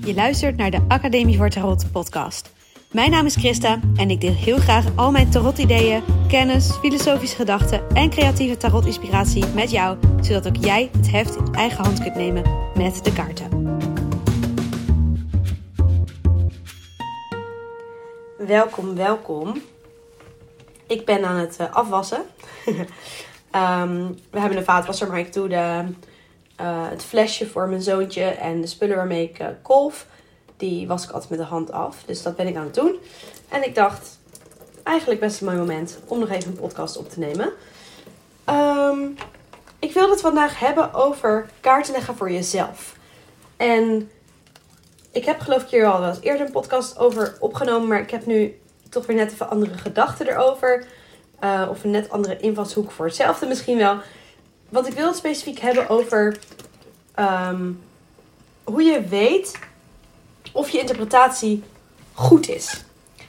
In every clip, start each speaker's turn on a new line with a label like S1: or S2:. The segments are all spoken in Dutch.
S1: Je luistert naar de Academie voor Tarot podcast. Mijn naam is Christa en ik deel heel graag al mijn tarot-ideeën, kennis, filosofische gedachten en creatieve tarot-inspiratie met jou, zodat ook jij het heft in eigen hand kunt nemen met de kaarten. Welkom. Ik ben aan het afwassen. We hebben een vaatwasser, maar ik doe het flesje voor mijn zoontje en de spullen waarmee ik kolf, die was ik altijd met de hand af. Dus dat ben ik aan het doen. En ik dacht, eigenlijk best een mooi moment om nog even een podcast op te nemen. Ik wilde het vandaag hebben over kaarten leggen voor jezelf. En ik heb geloof ik hier al wel eens eerder een podcast over opgenomen, maar ik heb nu toch weer net even andere gedachten erover. Of een net andere invalshoek voor hetzelfde misschien wel. Want ik wil het specifiek hebben over hoe je weet of je interpretatie goed is.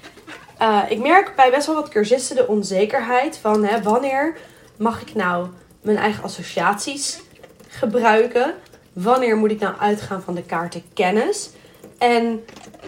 S1: Ik merk bij best wel wat cursisten de onzekerheid van wanneer mag ik nou mijn eigen associaties gebruiken? Wanneer moet ik nou uitgaan van de kaartenkennis? En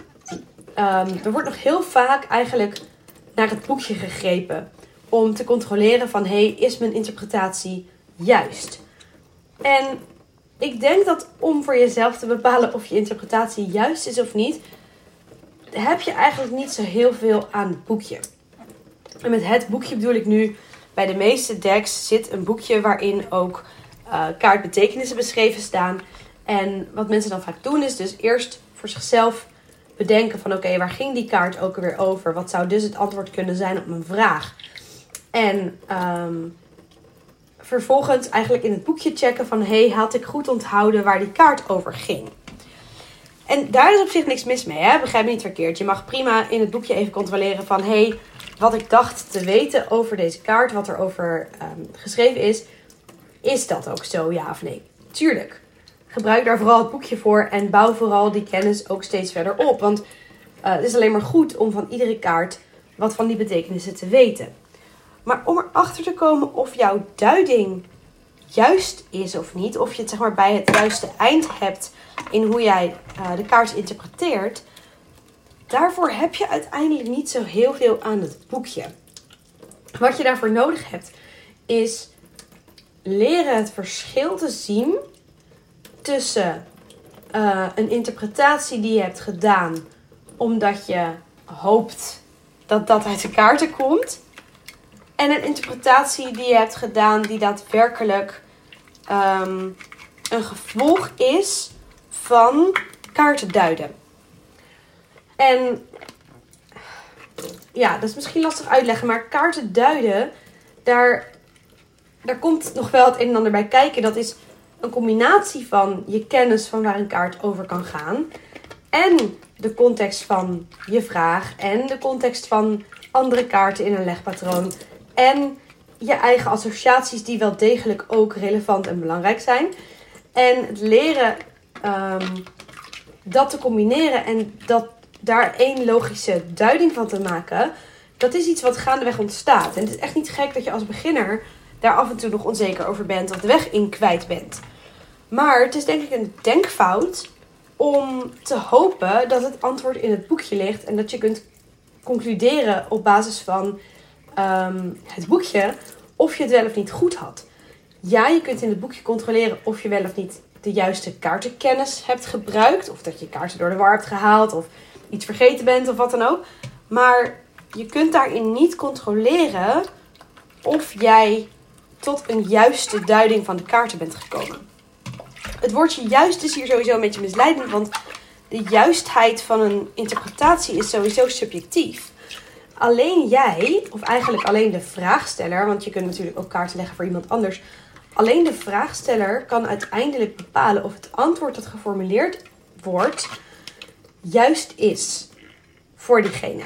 S1: er wordt nog heel vaak eigenlijk naar het boekje gegrepen om te controleren van is mijn interpretatie juist? En ik denk dat om voor jezelf te bepalen of je interpretatie juist is of niet, heb je eigenlijk niet zo heel veel aan het boekje. En met het boekje bedoel ik nu, bij de meeste decks zit een boekje waarin ook kaartbetekenissen beschreven staan. En wat mensen dan vaak doen is dus eerst voor zichzelf bedenken van oké, waar ging die kaart ook weer over? Wat zou dus het antwoord kunnen zijn op mijn vraag? En vervolgens eigenlijk in het boekje checken van had ik goed onthouden waar die kaart over ging. En daar is op zich niks mis mee, begrijp me niet verkeerd. Je mag prima in het boekje even controleren van wat ik dacht te weten over deze kaart, wat er over geschreven is dat ook zo, ja of nee? Tuurlijk. Gebruik daar vooral het boekje voor en bouw vooral die kennis ook steeds verder op. Want het is alleen maar goed om van iedere kaart wat van die betekenissen te weten. Maar om erachter te komen of jouw duiding juist is of niet, of je het bij het juiste eind hebt in hoe jij de kaart interpreteert, daarvoor heb je uiteindelijk niet zo heel veel aan het boekje. Wat je daarvoor nodig hebt, is leren het verschil te zien tussen een interpretatie die je hebt gedaan omdat je hoopt dat dat uit de kaarten komt, en een interpretatie die je hebt gedaan die daadwerkelijk een gevolg is van kaarten duiden. En ja, dat is misschien lastig uitleggen, maar kaarten duiden, daar komt nog wel het een en ander bij kijken. Dat is een combinatie van je kennis van waar een kaart over kan gaan, en de context van je vraag, en de context van andere kaarten in een legpatroon, en je eigen associaties die wel degelijk ook relevant en belangrijk zijn. En het leren dat te combineren en daar één logische duiding van te maken, dat is iets wat gaandeweg ontstaat. En het is echt niet gek dat je als beginner daar af en toe nog onzeker over bent of de weg in kwijt bent. Maar het is denk ik een denkfout om te hopen dat het antwoord in het boekje ligt en dat je kunt concluderen op basis van het boekje of je het wel of niet goed had. Ja, je kunt in het boekje controleren of je wel of niet de juiste kaartenkennis hebt gebruikt, of dat je kaarten door de war hebt gehaald of iets vergeten bent of wat dan ook. Maar je kunt daarin niet controleren of jij tot een juiste duiding van de kaarten bent gekomen. Het woordje juist is hier sowieso een beetje misleidend, want de juistheid van een interpretatie is sowieso subjectief. Alleen jij, of eigenlijk alleen de vraagsteller, want je kunt natuurlijk ook kaarten leggen voor iemand anders. Alleen de vraagsteller kan uiteindelijk bepalen of het antwoord dat geformuleerd wordt juist is voor diegene.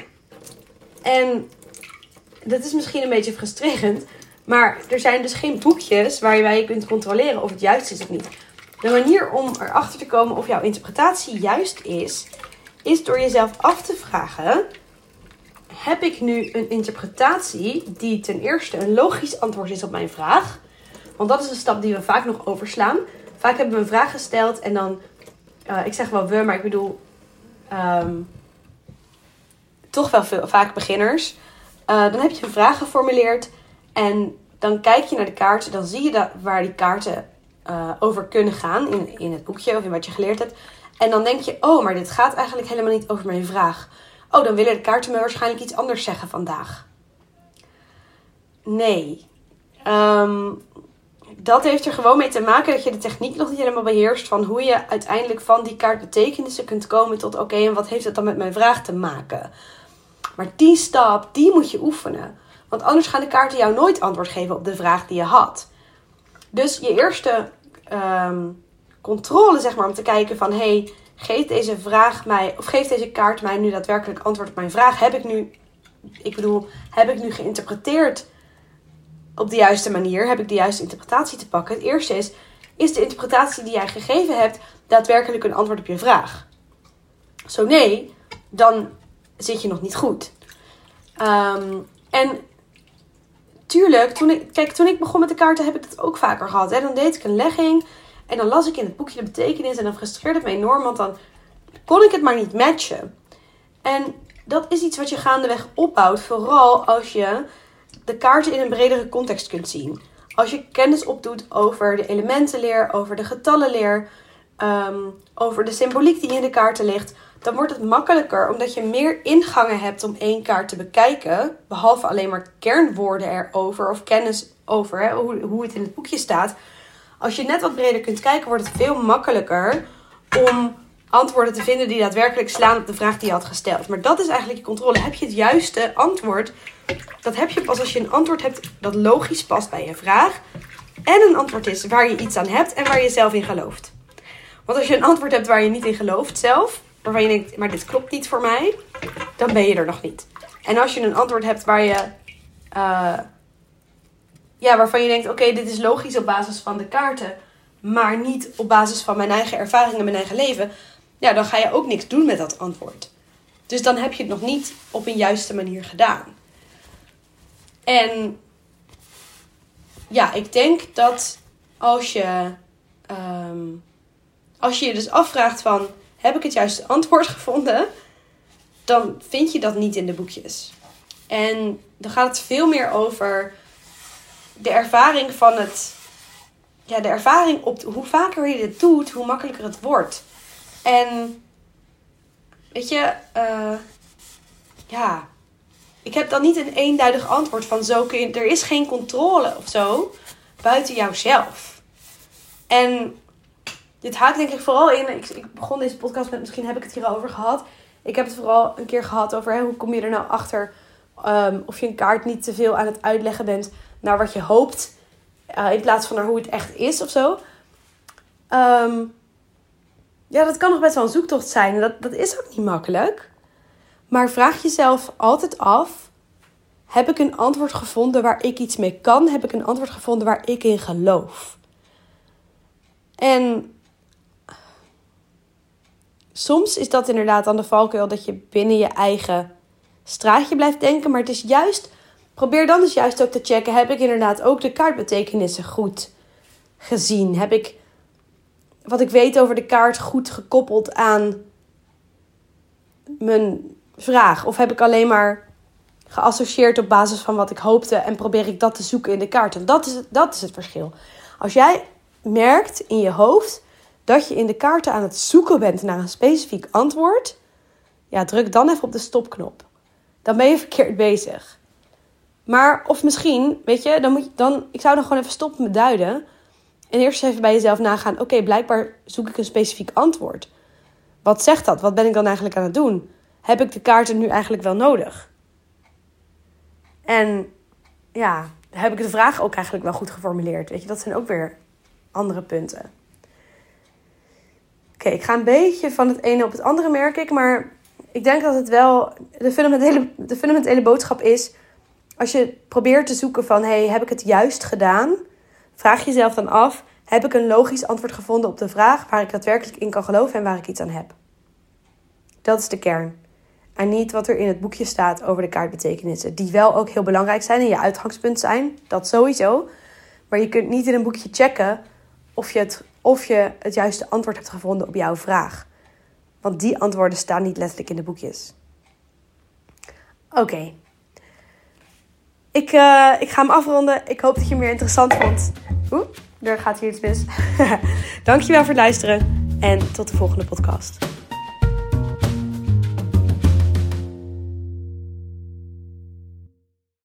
S1: En dat is misschien een beetje frustrerend, maar er zijn dus geen boekjes waarbij je kunt controleren of het juist is of niet. De manier om erachter te komen of jouw interpretatie juist is door jezelf af te vragen: heb ik nu een interpretatie die ten eerste een logisch antwoord is op mijn vraag? Want dat is een stap die we vaak nog overslaan. Vaak hebben we een vraag gesteld en dan, ik zeg wel we, maar ik bedoel toch wel vaak beginners. Dan heb je een vraag geformuleerd en dan kijk je naar de kaarten. Dan zie je waar die kaarten over kunnen gaan in het boekje of in wat je geleerd hebt. En dan denk je, oh, maar dit gaat eigenlijk helemaal niet over mijn vraag. Oh, dan willen de kaarten me waarschijnlijk iets anders zeggen vandaag. Nee. Dat heeft er gewoon mee te maken dat je de techniek nog niet helemaal beheerst van hoe je uiteindelijk van die kaart betekenissen kunt komen tot oké, en wat heeft het dan met mijn vraag te maken? Maar die stap, die moet je oefenen. Want anders gaan de kaarten jou nooit antwoord geven op de vraag die je had. Dus je eerste controle, zeg maar, om te kijken van hey, geeft deze kaart mij nu daadwerkelijk antwoord op mijn vraag? Heb ik nu geïnterpreteerd op de juiste manier? Heb ik de juiste interpretatie te pakken? Het eerste is de interpretatie die jij gegeven hebt daadwerkelijk een antwoord op je vraag? Zo nee, dan zit je nog niet goed. En tuurlijk, toen ik begon met de kaarten heb ik dat ook vaker gehad. Hè? Dan deed ik een legging en dan las ik in het boekje de betekenis en dan frustreerde het me enorm, want dan kon ik het maar niet matchen. En dat is iets wat je gaandeweg opbouwt, vooral als je de kaarten in een bredere context kunt zien. Als je kennis opdoet over de elementenleer, over de getallenleer, over de symboliek die in de kaarten ligt, dan wordt het makkelijker omdat je meer ingangen hebt om één kaart te bekijken, behalve alleen maar kernwoorden erover of kennis over hoe het in het boekje staat. Als je net wat breder kunt kijken, wordt het veel makkelijker om antwoorden te vinden die daadwerkelijk slaan op de vraag die je had gesteld. Maar dat is eigenlijk je controle. Heb je het juiste antwoord? Dat heb je pas als je een antwoord hebt dat logisch past bij je vraag. En een antwoord is waar je iets aan hebt en waar je zelf in gelooft. Want als je een antwoord hebt waar je niet in gelooft zelf, waarvan je denkt, maar dit klopt niet voor mij, dan ben je er nog niet. En als je een antwoord hebt waar je, waarvan je denkt, oké, dit is logisch op basis van de kaarten, maar niet op basis van mijn eigen ervaringen en mijn eigen leven, ja, dan ga je ook niks doen met dat antwoord. Dus dan heb je het nog niet op een juiste manier gedaan. En ja, ik denk dat als je je dus afvraagt van, heb ik het juiste antwoord gevonden? Dan vind je dat niet in de boekjes. En dan gaat het veel meer over de ervaring van de ervaring op hoe vaker je dit doet, hoe makkelijker het wordt. En weet je, ik heb dan niet een eenduidig antwoord van zo kun je, er is geen controle of zo buiten jouzelf. En dit haakt denk ik vooral in, ik begon deze podcast met, misschien heb ik het hierover gehad. Ik heb het vooral een keer gehad over hoe kom je er nou achter of je een kaart niet te veel aan het uitleggen bent naar wat je hoopt. In plaats van naar hoe het echt is of zo. Dat kan nog best wel een zoektocht zijn. En dat is ook niet makkelijk. Maar vraag jezelf altijd af. Heb ik een antwoord gevonden waar ik iets mee kan? Heb ik een antwoord gevonden waar ik in geloof? En soms is dat inderdaad dan de valkuil dat je binnen je eigen straatje blijft denken. Maar het is juist, probeer dan dus juist ook te checken. Heb ik inderdaad ook de kaartbetekenissen goed gezien? Heb ik wat ik weet over de kaart goed gekoppeld aan mijn vraag? Of heb ik alleen maar geassocieerd op basis van wat ik hoopte en probeer ik dat te zoeken in de kaart? En dat is het verschil. Als jij merkt in je hoofd dat je in de kaarten aan het zoeken bent naar een specifiek antwoord, ja, druk dan even op de stopknop. Dan ben je verkeerd bezig. Maar, of misschien, weet je, ik zou dan gewoon even stoppen met duiden. En eerst even bij jezelf nagaan, oké, blijkbaar zoek ik een specifiek antwoord. Wat zegt dat? Wat ben ik dan eigenlijk aan het doen? Heb ik de kaarten nu eigenlijk wel nodig? En ja, heb ik de vraag ook eigenlijk wel goed geformuleerd? Weet je, dat zijn ook weer andere punten. Oké, ik ga een beetje van het ene op het andere, merk ik. Maar ik denk dat het wel de fundamentele boodschap is, als je probeert te zoeken van, heb ik het juist gedaan? Vraag jezelf dan af, heb ik een logisch antwoord gevonden op de vraag waar ik daadwerkelijk in kan geloven en waar ik iets aan heb? Dat is de kern. En niet wat er in het boekje staat over de kaartbetekenissen. Die wel ook heel belangrijk zijn en je uitgangspunt zijn. Dat sowieso. Maar je kunt niet in een boekje checken of je het juiste antwoord hebt gevonden op jouw vraag. Want die antwoorden staan niet letterlijk in de boekjes. Oké. Ik ga hem afronden. Ik hoop dat je hem weer interessant vond. Er gaat hier iets mis. Dankjewel voor het luisteren. En tot de volgende podcast.